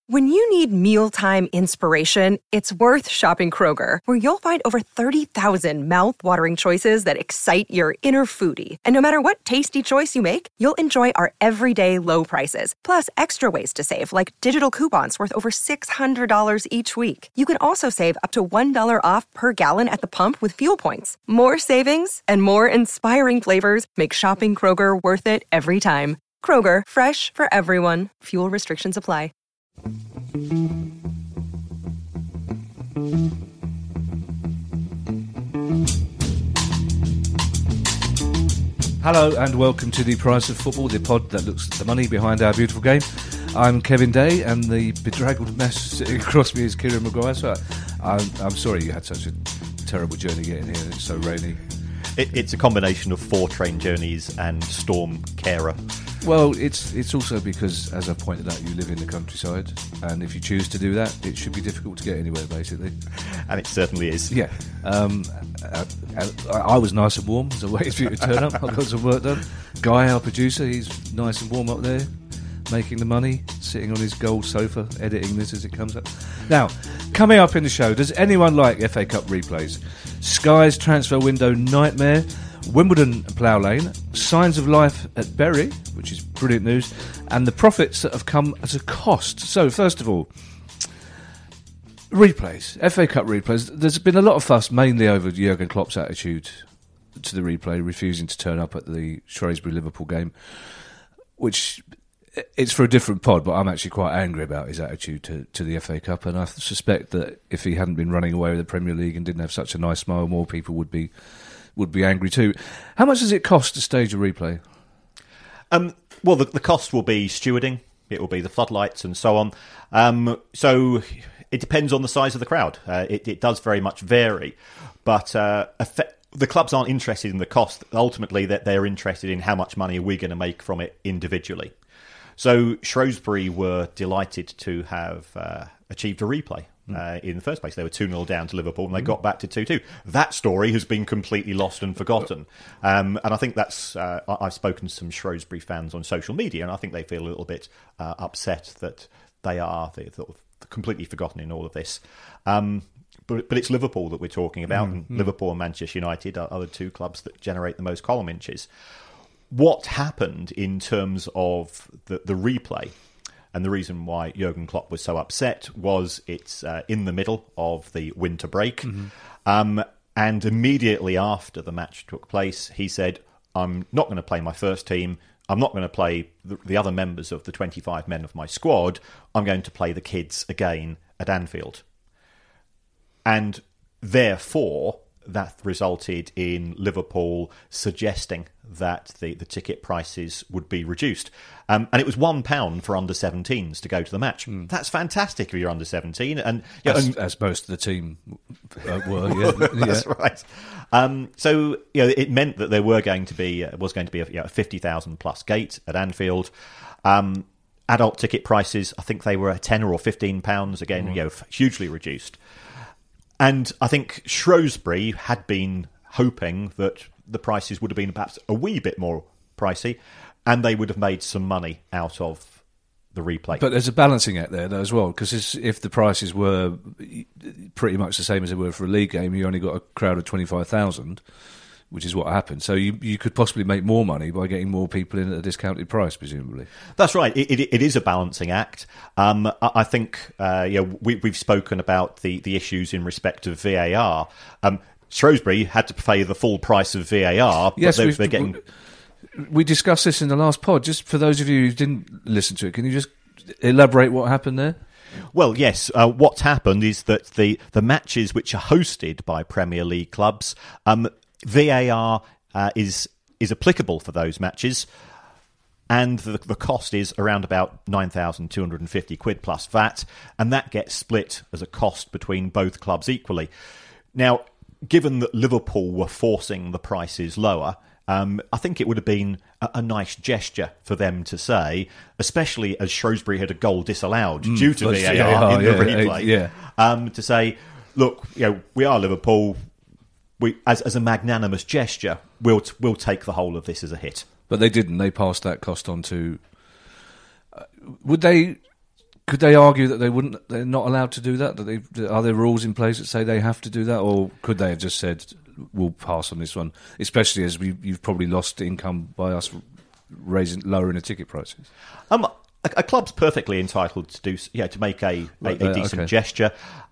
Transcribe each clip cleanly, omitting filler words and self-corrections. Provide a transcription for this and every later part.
When you need mealtime inspiration, it's worth shopping Kroger, where you'll find over 30,000 mouth-watering choices that excite your inner foodie. And no matter what tasty choice you make, you'll enjoy our everyday low prices, plus extra ways to save, like digital coupons worth over $600 each week. You can also save up to $1 off per gallon at the pump with fuel points. More savings and more inspiring flavors make shopping Kroger worth it every time. Kroger, fresh for everyone. Fuel restrictions apply. Hello and welcome to The Price of Football, the pod that looks at the money behind our beautiful game. I'm Kevin Day, and the bedraggled mess sitting across me is Kieran Maguire. So I'm sorry you had such a terrible journey getting here. It's so rainy. It's a combination of 4 train journeys and storm carer. Well, it's also because, as I pointed out, you live in the countryside, and if you choose to do that, it should be difficult to get anywhere, basically. And it certainly is. Yeah. I was nice and warm as I waited for you to turn up. I got some work done. Guy, our producer, he's nice and warm up there, making the money, sitting on his gold sofa, editing this as it comes up. Now, coming up in the show, does anyone like FA Cup replays? Sky's transfer window nightmare, Wimbledon Plough Lane, signs of life at Bury, which is brilliant news, and the profits that have come at a cost. So, first of all, replays, FA Cup replays. There's been a lot of fuss, mainly over Jurgen Klopp's attitude to the replay, refusing to turn up at the Shrewsbury-Liverpool game, which it's for a different pod, but I'm actually quite angry about his attitude to the FA Cup, and I suspect that if he hadn't been running away with the Premier League and didn't have such a nice smile, more people would be angry too. How much does it cost to stage a replay? Well, the cost will be stewarding, it will be the floodlights and so on. So it depends on the size of the crowd. It does very much vary, but the clubs aren't interested in the cost. Ultimately, that they're interested in how much money are we going to make from it individually. So Shrewsbury were delighted to have achieved a replay. In the first place, they were 2-0 down to Liverpool and they got back to 2-2. That story has been completely lost and forgotten. And I think that's... I've spoken to some Shrewsbury fans on social media, and I think they feel a little bit upset that they're completely forgotten in all of this. But it's Liverpool that we're talking about, and Liverpool and Manchester United are the 2 clubs that generate the most column inches. What happened in terms of the replay, and the reason why Jurgen Klopp was so upset, was it's in the middle of the winter break. And immediately after the match took place, he said, I'm not going to play my first team. I'm not going to play the other members of the 25 men of my squad. I'm going to play the kids again at Anfield. And therefore, that resulted in Liverpool suggesting that the ticket prices would be reduced. And it was £1 for under-17s to go to the match. That's fantastic if you're under-17. And as most of the team were, yeah. That's right. So it meant that there was going to be a 50,000 plus gate at Anfield. Adult ticket prices, I think they were £10 or £15 again, hugely reduced. And I think Shrewsbury had been hoping that the prices would have been perhaps a wee bit more pricey, and they would have made some money out of the replay. But there's a balancing act there, though, as well, because if the prices were pretty much the same as they were for a league game, you only got a crowd of 25,000, which is what happened. So you could possibly make more money by getting more people in at a discounted price, presumably. That's right. It is a balancing act. I think we've spoken about the issues in respect of VAR. Shrewsbury had to pay the full price of VAR, but yes, they're getting... We discussed this in the last pod. Just for those of you who didn't listen to it, can you just elaborate what happened there? Well, yes. What's happened is that the matches which are hosted by Premier League clubs, VAR is applicable for those matches, and the cost is around about £9,250 plus VAT, and that gets split as a cost between both clubs equally. Now, given that Liverpool were forcing the prices lower, I think it would have been a nice gesture for them to say, especially as Shrewsbury had a goal disallowed due to VAR in the replay, to say, look, we are Liverpool. We, as a magnanimous gesture, we'll take the whole of this as a hit. But they didn't. They passed that cost on to... would they Could they argue that they're not allowed to do that? Are there rules in place that say they have to do that, or could they have just said, "We'll pass on this one"? Especially as you've probably lost income by us lowering the ticket prices. A club's perfectly entitled to make a decent gesture.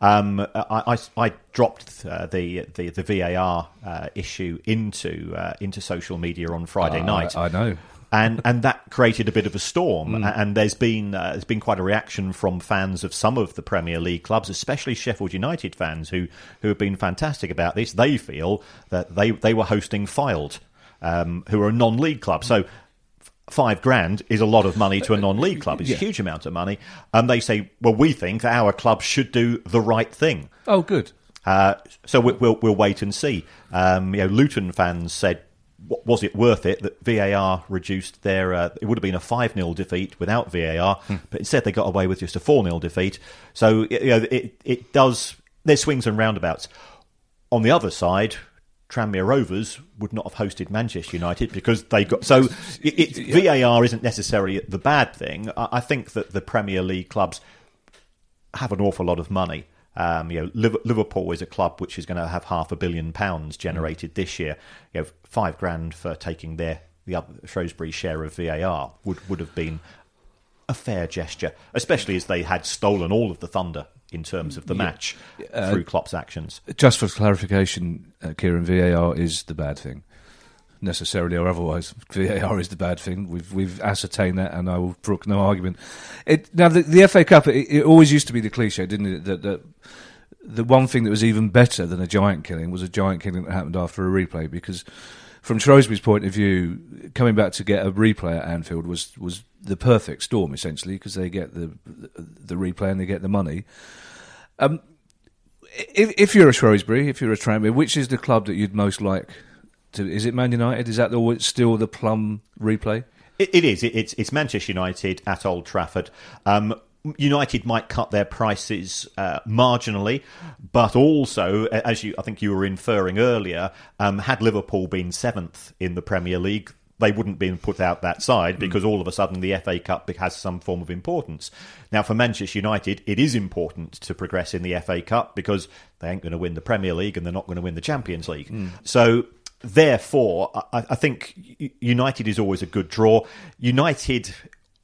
I dropped the VAR issue into social media on Friday night. I know. And that created a bit of a storm, and there's been quite a reaction from fans of some of the Premier League clubs, especially Sheffield United fans who have been fantastic about this. They feel that they were hosting Fylde, who are a non-league club, so $5,000 is a lot of money to a non-league club. It's a huge amount of money, and they say, well, we think that our club should do the right thing. Oh, good. So we'll wait and see. Luton fans said, was it worth it that VAR reduced their... it would have been a 5-0 defeat without VAR, but instead they got away with just a 4-0 defeat. So it does... There's swings and roundabouts. On the other side, Tranmere Rovers would not have hosted Manchester United because they got... So VAR isn't necessarily the bad thing. I think that the Premier League clubs have an awful lot of money. Liverpool is a club which is going to have £500 million generated this year. $5,000 for taking the Shrewsbury share of VAR would have been a fair gesture, especially as they had stolen all of the thunder in terms of the match through Klopp's actions. Just for clarification, Kieran, VAR is the bad thing. Necessarily or otherwise, VAR is the bad thing. We've ascertained that, and I will brook no argument. Now, the FA Cup, it always used to be the cliche, didn't it? That the one thing that was even better than a giant killing was a giant killing that happened after a replay, because from Shrewsbury's point of view, coming back to get a replay at Anfield was the perfect storm, essentially, because they get the replay and they get the money. If you're a Shrewsbury, if you're a Tranmere, which is the club that you'd most like to? Is it Man United? Is that still the plum replay? It is. It's Manchester United at Old Trafford. United might cut their prices marginally, but also, as I think you were inferring earlier, had Liverpool been 7th in the Premier League, they wouldn't be put out that side because all of a sudden the FA Cup has some form of importance. Now, for Manchester United, it is important to progress in the FA Cup because they ain't going to win the Premier League and they're not going to win the Champions League. So, therefore, I think United is always a good draw. United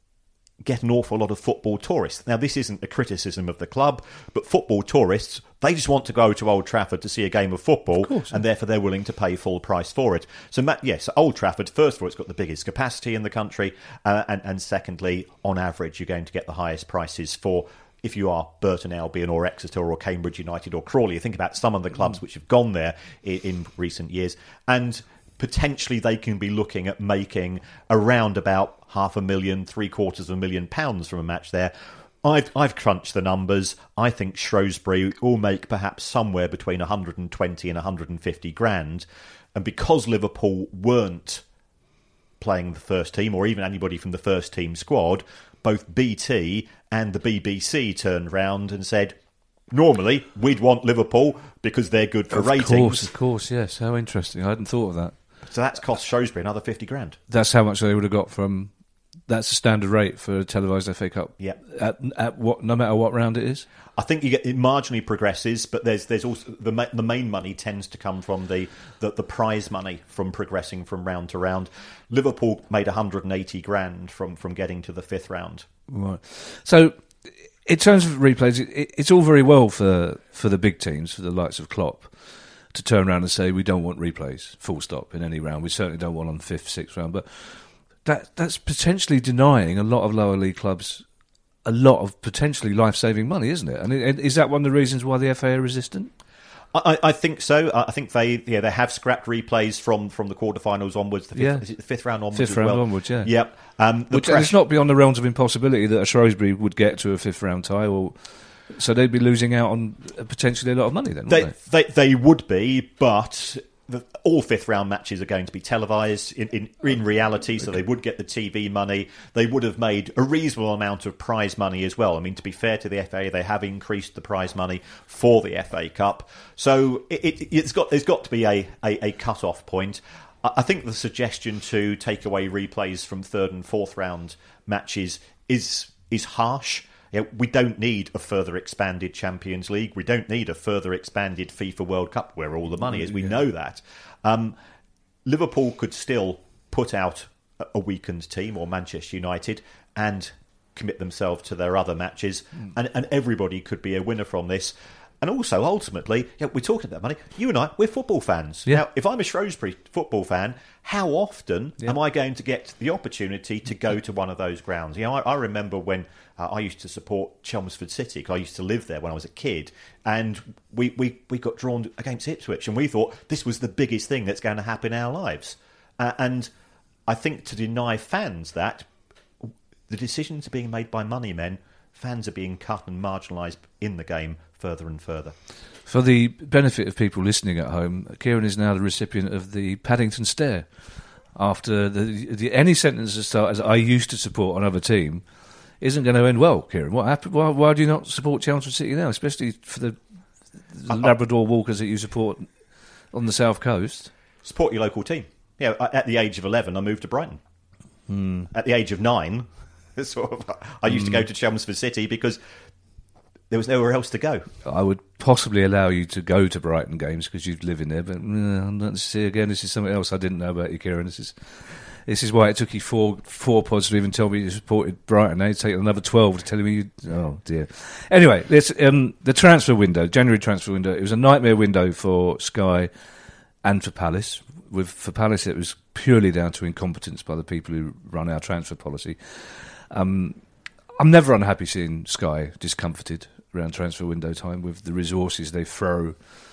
get an awful lot of football tourists. Now, this isn't a criticism of the club, but football tourists, they just want to go to Old Trafford to see a game of football, and therefore they're willing to pay full price for it. So, yes, Old Trafford, first of all, it's got the biggest capacity in the country, and secondly, on average, you're going to get the highest prices for, if you are Burton Albion or Exeter or Cambridge United or Crawley. Think about some of the clubs which have gone there in recent years, and potentially they can be looking at making around about £500,000, £750,000 from a match there. I've crunched the numbers. I think Shrewsbury will make perhaps somewhere between 120 and 150 grand. And because Liverpool weren't playing the first team, or even anybody from the first team squad, both BT and the BBC turned round and said, normally we'd want Liverpool because they're good for ratings. Of course, yes. How interesting. I hadn't thought of that. So that's cost Shrewsbury another 50 grand. That's how much they would have got from... That's the standard rate for a televised FA Cup. Yeah. At what, no matter what round it is. I think it marginally progresses, but there's also the main money tends to come from the prize money from progressing from round to round. Liverpool made 180 grand from getting to the 5th round. Right. So, in terms of replays, it's all very well for the big teams, for the likes of Klopp, to turn around and say we don't want replays, full stop, in any round. We certainly don't want on 5th, 6th round, but that's potentially denying a lot of lower league clubs a lot of potentially life-saving money, isn't it? And is that one of the reasons why the FA are resistant? I think so. I think they have scrapped replays from the quarterfinals onwards. Is it the 5th round onwards? 5th round onwards, yeah. Yep. It's not beyond the realms of impossibility that a Shrewsbury would get to a 5th round tie, so they'd be losing out on potentially a lot of money then, wouldn't they? They would be, but all 5th round matches are going to be televised in reality, so they would get the TV money. They would have made a reasonable amount of prize money as well. I mean, to be fair to the FA, they have increased the prize money for the FA Cup. So there's got to be a cut-off point. I think the suggestion to take away replays from 3rd and 4th round matches is harsh. We don't need a further expanded Champions League. We don't need a further expanded FIFA World Cup where all the money is. We know that. Liverpool could still put out a weakened team, or Manchester United, and commit themselves to their other matches, and everybody could be a winner from this. And also, ultimately, we're talking about money. You and I, we're football fans. Yeah. Now, if I'm a Shrewsbury football fan, how often am I going to get the opportunity to go to one of those grounds? I remember when I used to support Chelmsford City, because I used to live there when I was a kid, and we got drawn against Ipswich, and we thought this was the biggest thing that's going to happen in our lives. And I think to deny fans that, the decisions are being made by money men, fans are being cut and marginalised in the game further and further. For the benefit of people listening at home, Kieran is now the recipient of the Paddington Stare. After any sentence that starts as "I used to support another team" isn't going to end well, Kieran. What happened? Why do you not support Chelmsford City now, especially for the Labrador Walkers that you support on the South Coast? Support your local team. At the age of 11, I moved to Brighton. At the age of 9, I used to go to Chelmsford City because there was nowhere else to go. I would possibly allow you to go to Brighton games because you'd live in there, but let's see again. This is something else I didn't know about you, Kieran. This is why it took you four pods to even tell me you supported Brighton. Now it's taken another 12 to tell me you. Oh dear. Anyway, the transfer window, January transfer window. It was a nightmare window for Sky and for Palace. For Palace, it was purely down to incompetence by the people who run our transfer policy. I'm never unhappy seeing Sky discomforted around transfer window time with the resources they throw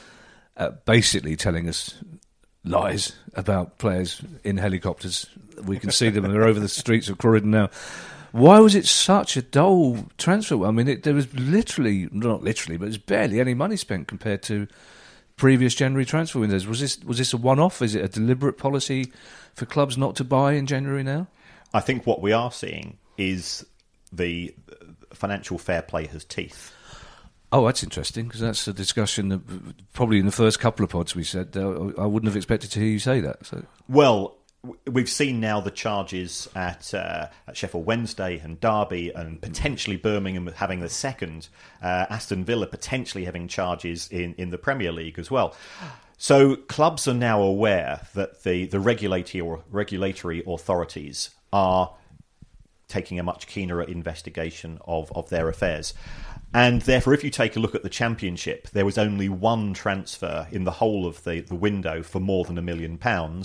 at basically telling us lies about players in helicopters. We can see them, they're over the streets of Croydon now. Why was it such a dull transfer? I mean, there was not literally, but there's barely any money spent compared to previous January transfer windows. Was this a one-off? Is it a deliberate policy for clubs not to buy in January now? I think what we are seeing is the financial fair play has teeth. Oh, that's interesting, because that's a discussion that probably in the first couple of pods we said. I wouldn't have expected to hear you say that. So. Well, we've seen now the charges at Sheffield Wednesday and Derby, and potentially Birmingham having the second, Aston Villa potentially having charges in the Premier League as well. So clubs are now aware that the regulatory authorities are taking a much keener investigation of their affairs. And therefore, if you take a look at the Championship, there was only one transfer in the whole of the window for more than £1 million,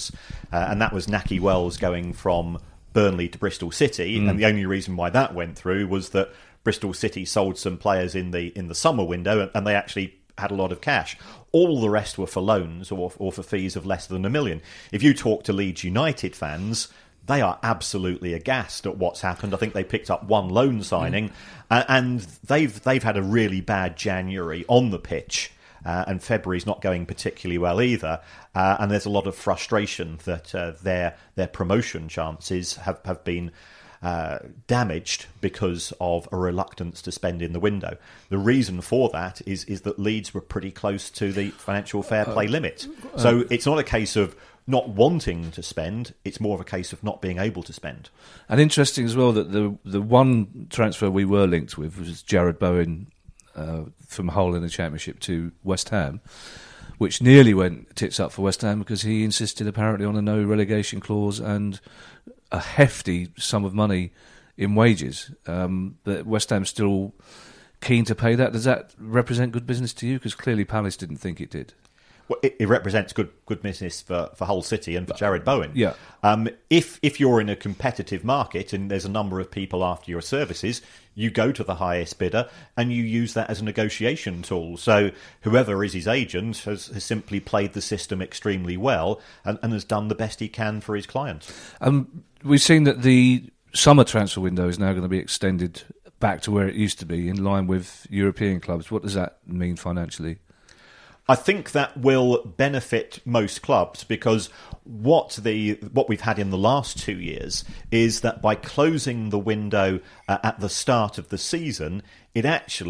and that was Nahki Wells going from Burnley to Bristol City. And the only reason why that went through was that Bristol City sold some players in the summer window, and they actually had a lot of cash. All the rest were for loans or for fees of less than £1 million. If you talk to Leeds United fans, they are absolutely aghast at what's happened. I think they picked up one loan signing, and they've had a really bad January on the pitch, and February's not going particularly well either. And there's a lot of frustration that their promotion chances have been damaged because of a reluctance to spend in the window. The reason for that is that Leeds were pretty close to the financial fair play limit. So it's not a case of not wanting to spend, it's more of a case of not being able to spend. And interesting as well that the one transfer we were linked with was Jared Bowen from Hull in the Championship to West Ham, which nearly went tits up for West Ham because he insisted apparently on a no relegation clause and a hefty sum of money in wages. But West Ham's still keen to pay that. Does that represent good business to you? Because clearly Palace didn't think it did. Well, it represents good business for Hull City and for Jared Bowen. Yeah. If you're in a competitive market and there's a number of people after your services, you go to the highest bidder and you use that as a negotiation tool. So whoever is his agent has simply played the system extremely well and has done the best he can for his client. We've seen that the summer transfer window is now going to be extended back to where it used to be, in line with European clubs. What does that mean financially? I think that will benefit most clubs, because what we've had in the last 2 years is that by closing the window at the start of the season, it actually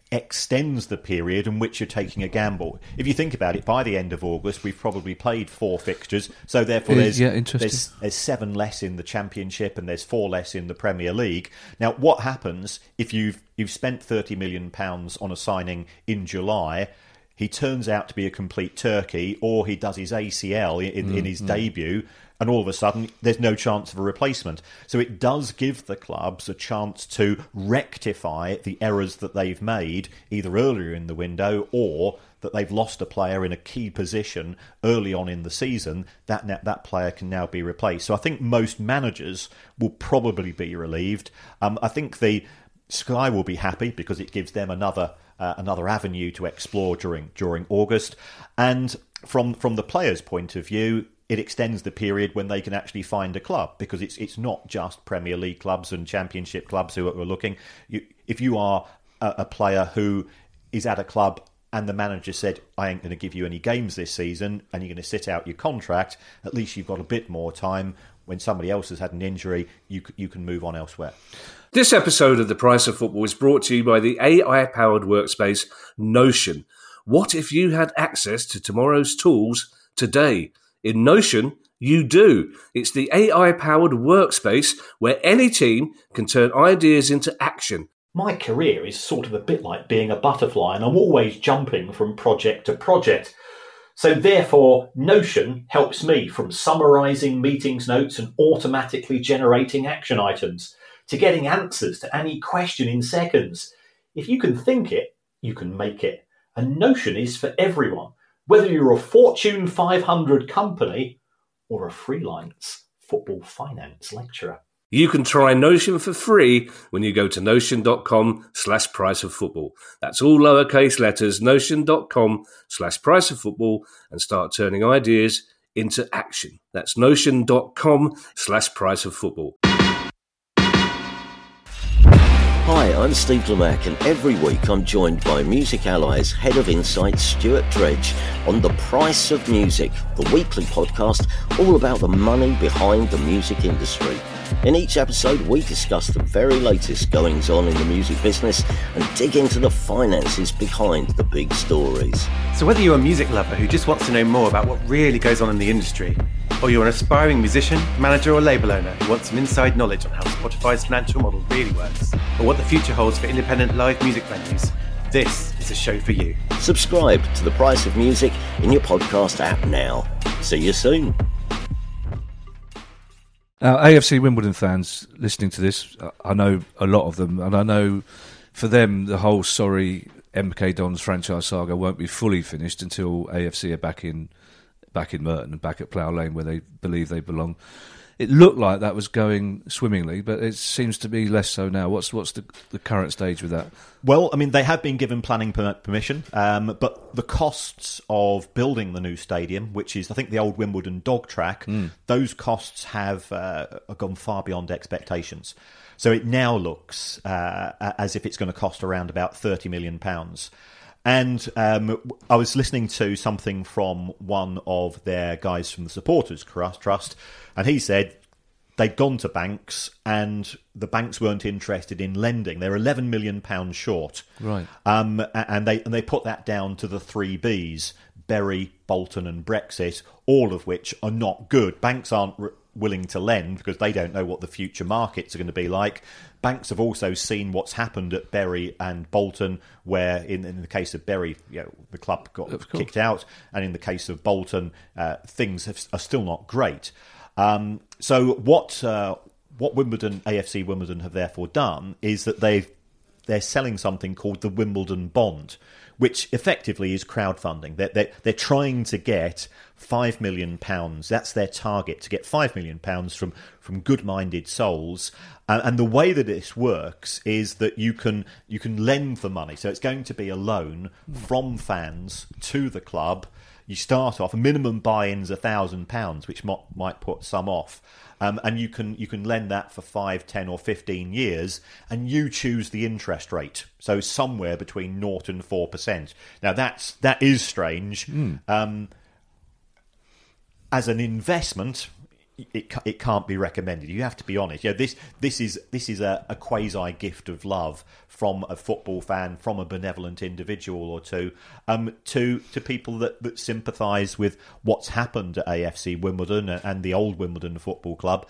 extends the period in which you're taking a gamble. If you think about it, by the end of August, we've probably played 4 fixtures, so therefore there's 7 less in the Championship and there's 4 less in the Premier League. Now, what happens if you've spent £30 million on a signing in July? He turns out to be a complete turkey, or he does his ACL in his debut, and all of a sudden there's no chance of a replacement. So it does give the clubs a chance to rectify the errors that they've made, either earlier in the window or that they've lost a player in a key position early on in the season. That player can now be replaced. So I think most managers will probably be relieved. I think the Sky will be happy because it gives them another avenue to explore during August, and from the players' point of view, it extends the period when they can actually find a club, because it's not just Premier League clubs and Championship clubs who are looking. If you are a player who is at a club and the manager said, I ain't going to give you any games this season and you're going to sit out your contract, at least you've got a bit more time. When somebody else has had an injury, you can move on elsewhere. This episode of The Price of Football is brought to you by the AI-powered workspace Notion. What if you had access to tomorrow's tools today? In Notion, you do. It's the AI-powered workspace where any team can turn ideas into action. My career is sort of a bit like being a butterfly, and I'm always jumping from project to project. So therefore, Notion helps me from summarising meetings notes and automatically generating action items to getting answers to any question in seconds. If you can think it, you can make it. And Notion is for everyone, whether you're a Fortune 500 company or a freelance football finance lecturer. You can try Notion for free when you go to notion.com/priceoffootball. That's all lowercase letters, notion.com/priceoffootball, and start turning ideas into action. That's notion.com/priceoffootball. Hi, I'm Steve Lamacq, and every week I'm joined by Music Ally's Head of Insight, Stuart Dredge, on The Price of Music, the weekly podcast all about the money behind the music industry. In each episode, we discuss the very latest goings-on in the music business and dig into the finances behind the big stories. So whether you're a music lover who just wants to know more about what really goes on in the industry, or you're an aspiring musician, manager or label owner who wants some inside knowledge on how Spotify's financial model really works, or what the future holds for independent live music venues, this is a show for you. Subscribe to The Price of Music in your podcast app now. See you soon. Now, AFC Wimbledon fans listening to this, I know a lot of them, and I know for them the whole sorry MK Dons franchise saga won't be fully finished until AFC are back in Merton and back at Plough Lane where they believe they belong. It looked like that was going swimmingly, but it seems to be less so now. What's the current stage with that? Well, I mean, they have been given planning permission, but the costs of building the new stadium, which is, I think, the old Wimbledon dog track, those costs have gone far beyond expectations. So it now looks as if it's going to cost around about £30 million. And I was listening to something from one of their guys from the Supporters Trust, and he said they'd gone to banks and the banks weren't interested in lending. They're £11 million short. Right. And they put that down to the 3 Bs, Bury, Bolton and Brexit, all of which are not good. Banks aren't willing to lend because they don't know what the future markets are going to be like. Banks have also seen what's happened at Bury and Bolton, where in the case of Bury, the club got kicked out, and in the case of Bolton, things are still not great. So what Wimbledon, AFC Wimbledon, have therefore done is that they're selling something called the Wimbledon Bond, which effectively is crowdfunding. They're trying to get £5 million. That's their target, to get £5 million from good-minded souls. And the way that this works is that you can lend the money. So it's going to be a loan from fans to the club. You start off, a minimum buy-in's £1,000, which might put some off. And you can lend that for 5, 10 or 15 years, and you choose the interest rate. So somewhere between 0 and 4%. Now that is strange. As an investment, it can't be recommended. You have to be honest. This is a quasi gift of love from a football fan, from a benevolent individual or two, to people that sympathise with what's happened at AFC Wimbledon and the old Wimbledon Football Club.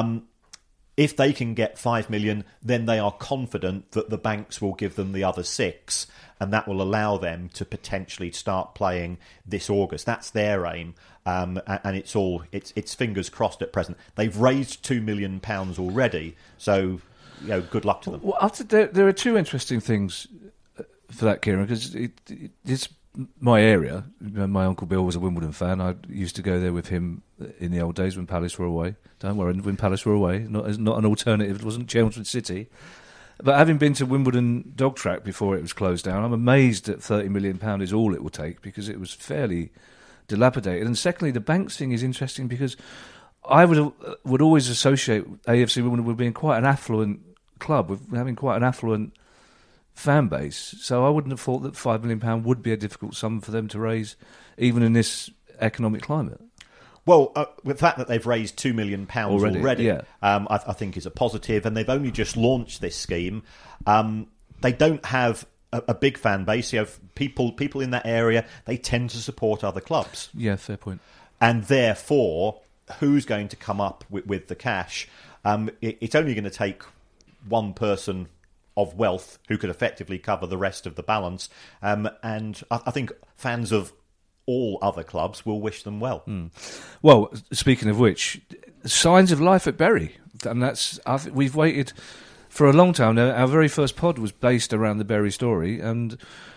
If they can get 5 million, then they are confident that the banks will give them the other 6, and that will allow them to potentially start playing this August. That's their aim, and it's fingers crossed at present. They've raised £2 million already, so good luck to them. Well, there are two interesting things for that, Kieran, because it's my area. My Uncle Bill was a Wimbledon fan. I used to go there with him in the old days when Palace were away. Don't worry, when Palace were away, not an alternative. It wasn't Chelmsford City. But having been to Wimbledon Dog Track before it was closed down, I'm amazed that £30 million is all it will take, because it was fairly dilapidated. And secondly, the banks thing is interesting because I would always associate AFC Wimbledon with being quite an affluent club, with having quite an affluent fan base. So I wouldn't have thought that £5 million would be a difficult sum for them to raise, even in this economic climate. Well, the fact that they've raised £2 million already yeah. I think is a positive, and they've only just launched this scheme. They don't have a big fan base. People in that area, they tend to support other clubs. Yeah, fair point. And therefore, who's going to come up with the cash? It's only going to take one person of wealth who could effectively cover the rest of the balance. And I think fans of all other clubs will wish them well. Well, speaking of which, signs of life at Bury, and we've waited for a long time now. Our very first pod was based around the Bury story, and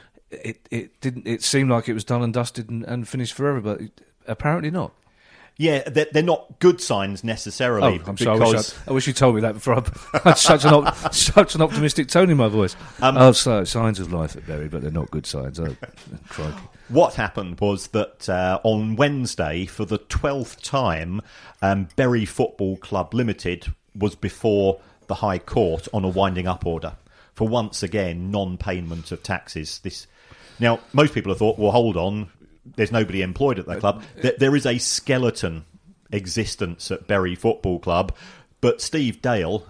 it seemed like it was done and dusted and finished forever, but apparently not. Yeah, they're not good signs necessarily. Oh, I'm sorry. I wish you told me that before. I had such an optimistic tone in my voice. So signs of life at Bury, but they're not good signs. Oh, crikey. What happened was that on Wednesday, for the 12th time, Bury Football Club Limited was before the High Court on a winding up order for once again non-payment of taxes. Now, most people have thought, well, hold on, there's nobody employed at that club. There is a skeleton existence at Bury Football Club. But Steve Dale,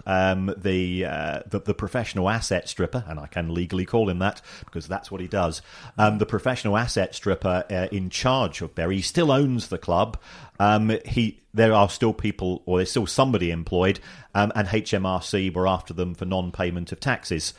the professional asset stripper, and I can legally call him that because that's what he does, the professional asset stripper in charge of Bury, he still owns the club. There are still people, or there's still somebody employed, and HMRC were after them for non-payment of taxes.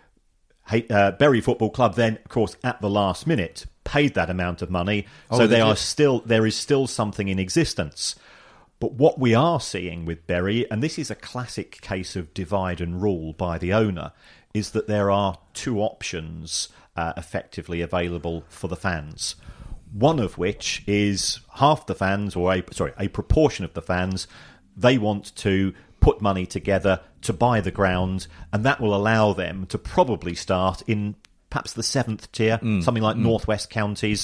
Bury Football Club then, of course, at the last minute, paid that amount of money, so there is still something in existence. But what we are seeing with Bury, and this is a classic case of divide and rule by the owner, is that there are two options effectively available for the fans. One of which is half the fans, or a proportion of the fans, they want to put money together to buy the ground, and that will allow them to probably start in perhaps the 7th tier, something like Northwest Counties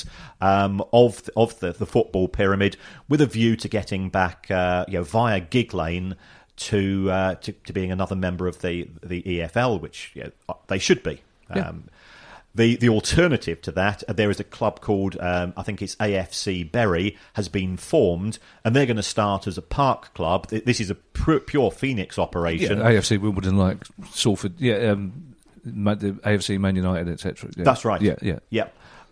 of the football pyramid, with a view to getting back via Gig Lane to being another member of the EFL, which they should be. Yeah. The alternative to that, there is a club called, I think it's AFC Bury, has been formed, and they're going to start as a park club. This is a pure Phoenix operation. Yeah, AFC Wimbledon, like Salford, the AFC Man United, etc. Yeah. That's right. Yeah.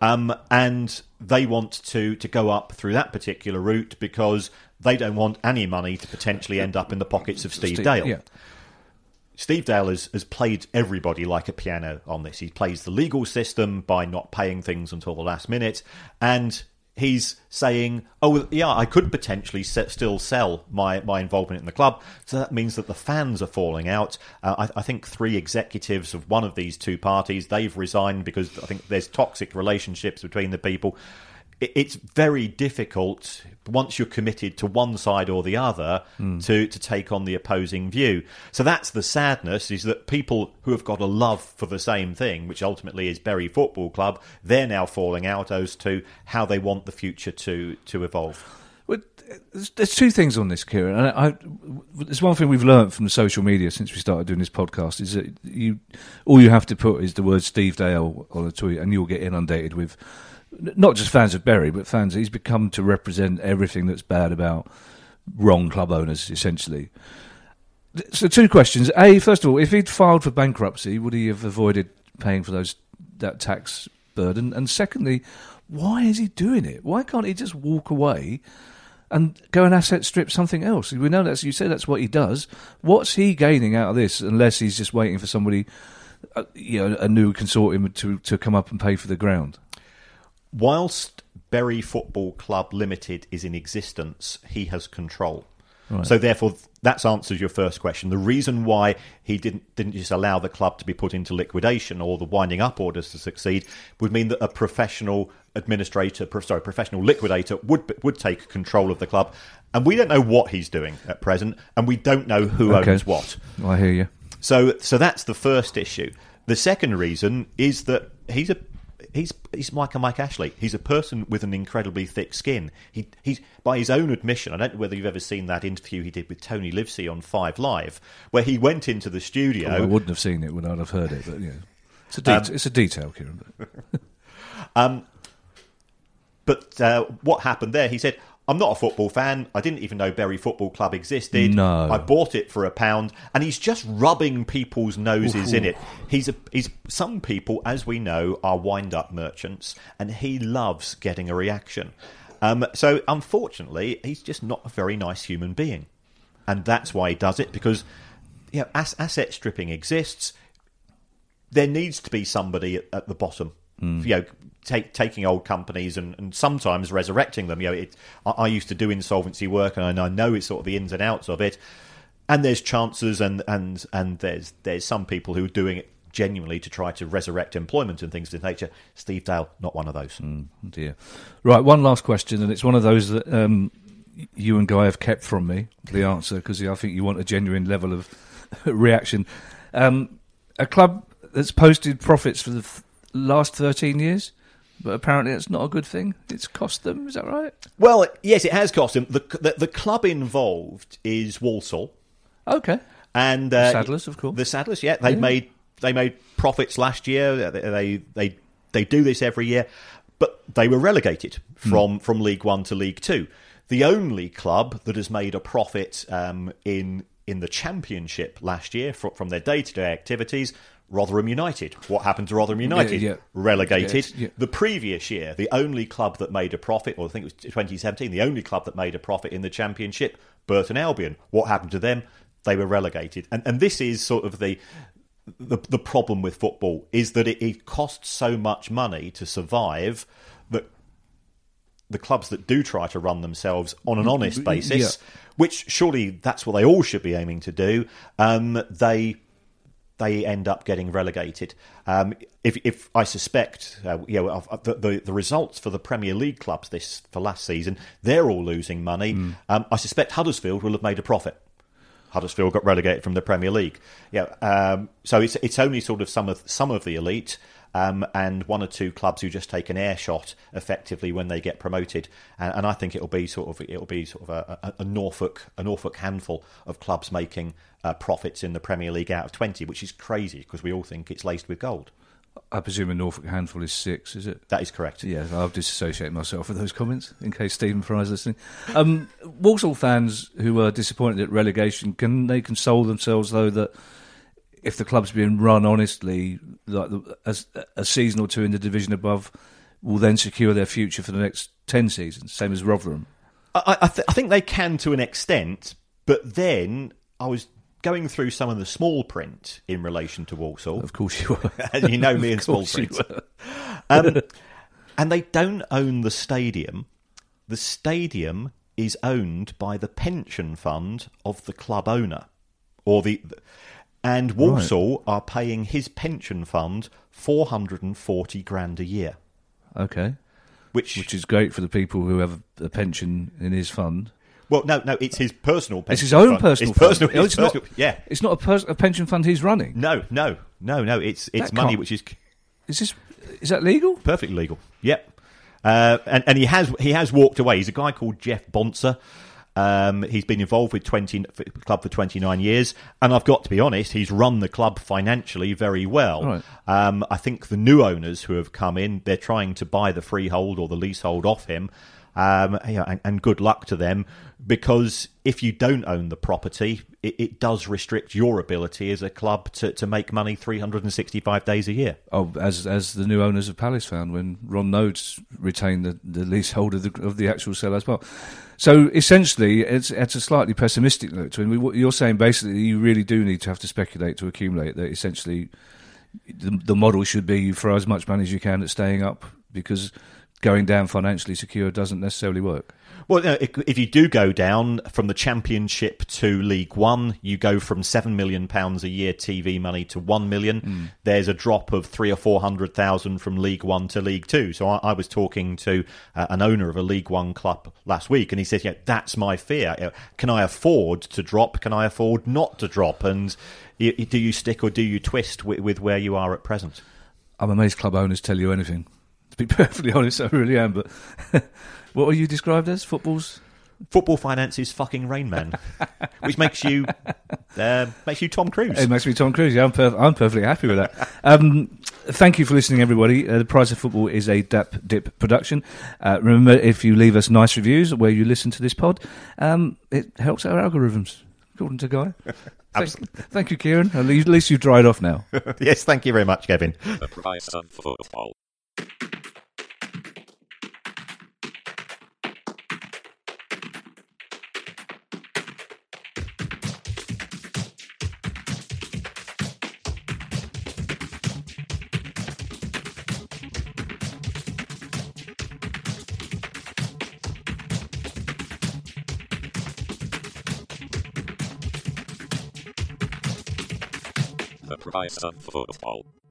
And they want to go up through that particular route because they don't want any money to potentially end up in the pockets of Steve Dale. Yeah. Steve Dale has played everybody like a piano on this. He plays the legal system by not paying things until the last minute, and he's saying, oh, yeah, I could potentially still sell my involvement in the club. So that means that the fans are falling out. I think 3 executives of one of these two parties, they've resigned because I think there's toxic relationships between the people. It's very difficult, once you're committed to one side or the other, to take on the opposing view. So that's the sadness, is that people who have got a love for the same thing, which ultimately is Bury Football Club, they're now falling out as to how they want the future to evolve. Well, there's two things on this, Kieran. And there's one thing we've learned from the social media since we started doing this podcast, is that all you have to put is the word Steve Dale on a tweet and you'll get inundated with not just fans of Bury, but fans. He's become to represent everything that's bad about wrong club owners, essentially. So 2 questions. A, first of all, if he'd filed for bankruptcy, would he have avoided paying for that tax burden? And secondly, why is he doing it? Why can't he just walk away and go and asset strip something else? We know that's, you say that's what he does. What's he gaining out of this unless he's just waiting for somebody, a new consortium to come up and pay for the ground? Whilst Bury Football Club Limited is in existence, he has control. Right. So therefore, that answers your first question. The reason why he didn't just allow the club to be put into liquidation or the winding up orders to succeed would mean that a professional liquidator would take control of the club. And we don't know what he's doing at present, and we don't know who owns what. I hear you. So that's the first issue. The second reason is that he's like a Mike Ashley. He's a person with an incredibly thick skin. He's by his own admission, I don't know whether you've ever seen that interview he did with Tony Livesey on 5 Live, where he went into the studio. I wouldn't have seen it when I'd have heard it, but it's a detail, Kieran. But what happened there? He said, "I'm not a football fan. I didn't even know Bury Football Club existed. No. I bought it for £1," and he's just rubbing people's noses in it. He's some people, as we know, are wind-up merchants, and he loves getting a reaction. So unfortunately, he's just not a very nice human being, and that's why he does it. Because asset stripping exists. There needs to be somebody at the bottom. Taking old companies and sometimes resurrecting them. I used to do insolvency work, and I know it's sort of the ins and outs of it. And there's chances, and there's some people who are doing it genuinely to try to resurrect employment and things of this nature. Steve Dale, not one of those. Dear. Right, one last question, and it's one of those that you and Guy have kept from me, the answer, because I think you want a genuine level of reaction. A club that's posted profits for the last 13 years, but apparently that's not a good thing. It's cost them, is that right? Well, yes, it has cost them. The club involved is Walsall. Okay. And the Saddlers, of course. The Saddlers, yeah. They made profits last year. They do this every year, but they were relegated from League One to League Two. The only club that has made a profit in the Championship last year from their day-to-day activities, Rotherham United. What happened to Rotherham United? Relegated. Yeah. The previous year, the only club that made a profit, or I think it was 2017, the only club that made a profit in the Championship, Burton Albion. What happened to them? They were relegated. And this is sort of the problem with football, is that it costs so much money to survive that the clubs that do try to run themselves on an honest basis, which surely that's what they all should be aiming to do, they end up getting relegated. If I suspect, the results for the Premier League clubs for last season, they're all losing money. I suspect Huddersfield will have made a profit. Huddersfield got relegated from the Premier League. So it's only sort of some of the elite. And 1 or 2 clubs who just take an air shot effectively when they get promoted, and I think it'll be sort of a Norfolk handful of clubs making profits in the Premier League out of 20, which is crazy because we all think it's laced with gold. I presume a Norfolk handful is 6, is it? That is correct. Yeah, I'll disassociate myself with those comments in case Stephen Fry's listening. Walsall fans who are disappointed at relegation, can they console themselves though that if the club's being run honestly, like a season or 2 in the division above will then secure their future for the next 10 seasons, same as Rotherham? I think they can to an extent, but then I was going through some of the small print in relation to Walsall. Of course you were. And you know me in small print. And they don't own the stadium. The stadium is owned by the pension fund of the club owner, and Walsall are paying his pension fund $440,000 a year. Okay, which is great for the people who have a pension in his fund. Well, no, it's his personal pension. It's his own fund. personal fund. It's not a pension fund he's running. No. It's money which is. Is that legal? Perfectly legal. Yep. And he has walked away. He's a guy called Jeff Bonser. He's been involved with the club for 29 years, and I've got to be honest, he's run the club financially very well. Right. I think the new owners who have come in, they're trying to buy the freehold or the leasehold off him. and good luck to them, because if you don't own the property, it does restrict your ability as a club to make money 365 days a year. Oh, as the new owners of Palace found when Ron Nodes retained the leasehold of the actual Selhurst Park. So essentially, it's a slightly pessimistic note to it. What you're saying basically, you really do need to have to speculate to accumulate. That essentially, the model should be for as much money as you can at staying up, because going down financially secure doesn't necessarily work. Well, if you do go down from the Championship to League One, you go from £7 million a year TV money to £1 million. There's a drop of 300,000 or 400,000 from League One to League Two. So I was talking to an owner of a League One club last week, and he says, "Yeah, that's my fear. Can I afford to drop? Can I afford not to drop? And do you stick or do you twist with where you are at present?" I'm amazed club owners tell you anything. To be perfectly honest, I really am. But what are you described as? Football finance is fucking Rain Man, which makes you Tom Cruise. It makes me Tom Cruise. Yeah, I'm perfectly happy with that. Thank you for listening, everybody. The Price of Football is a Dap Dip production. Remember, if you leave us nice reviews where you listen to this pod, it helps our algorithms, according to Guy. Thank you, Kieran. At least you've dried off now. Yes, thank you very much, Kevin. The Price of Football. The Price of Football.